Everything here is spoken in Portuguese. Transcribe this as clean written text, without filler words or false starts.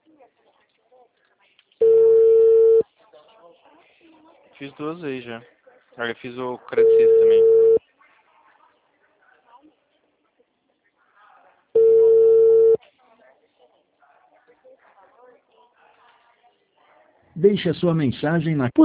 Fiz 2 vezes já. Olha, fiz o Credit Suisse também. Deixe a sua mensagem na